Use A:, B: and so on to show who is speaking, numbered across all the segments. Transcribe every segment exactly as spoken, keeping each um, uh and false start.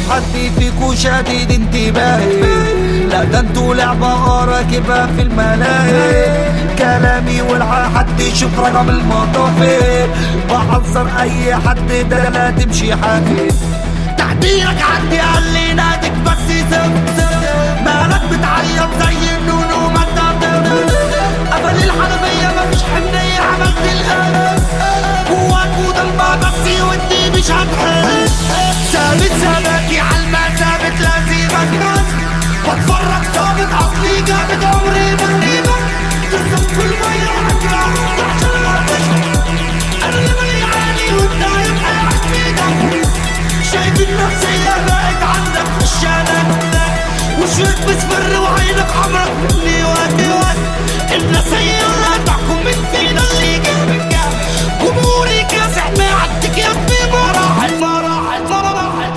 A: حد فيكو شديد انتباهي، لا ده انتو لعبة راكبة في الملاهي. كلامي والحق حد يشوف رقم المطافي، بحذر اي حد ده لا تمشي حافي. تحديرك عندي قال لي نادك بس سب مالك بتعيط زي النون وما قبل الحنفية مفيش حنية عملت القلب جواك وضلمة بس ودي مش هتحل. ثابت ثباتي عالما ثابت لازمك بتفرج ثابت عقلي جابت عمري بغيبك ترسم في المية عكرة أنا اللي مالي عالي والنايم قاعد بيدك. شايف النفسية بقت عندك في الشانك وشوك بسفر وعينك حمرا مني وادي وادي. النسية لا تحكم من فينا اللي جابك جمهوري كاسح ما عدك يا ابني مراحل مراحل مراحل.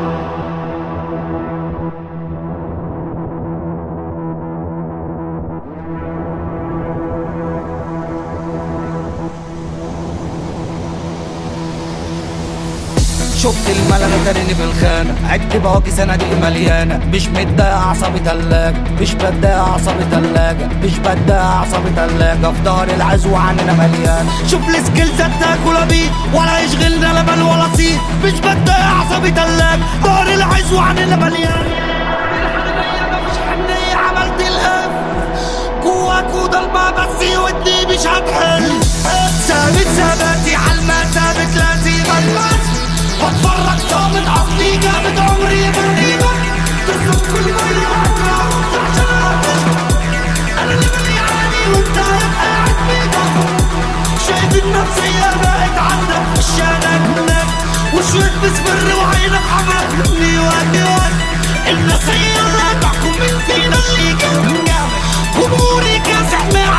A: شفت الملل ترني في الخانة عدت بواكي صناديق مليانة مش متضايق اعصابي تلاجة مش بتضايق اعصابي تلاجة مش بتضايق اعصابي تلاجة في ظهر العزوة عننا مليانة. شوف السكيلزات تاكل بيه ولا يشغلنا لبن ولا صيت مش بتضايق اعصابي تلاجة ظهر العزوة عننا مليانة. مفيش حنية عملت القف جواك وضلمة بس ودي مش هتحل. ثابت ثباتي عالما ثابت لازم المس بتفرج ثابت عقلي جابت عمري بغيبك ترسم كل مية عكرة أنا اللي مالي عالي وانت قاعد بيدك. شايف النفسية بقت عندك في الشانك وشوك بسفر وعينك حمرا مني وادي وادي. النسية لا تحكم من فينا اللي جابك جمهوري كاسح ما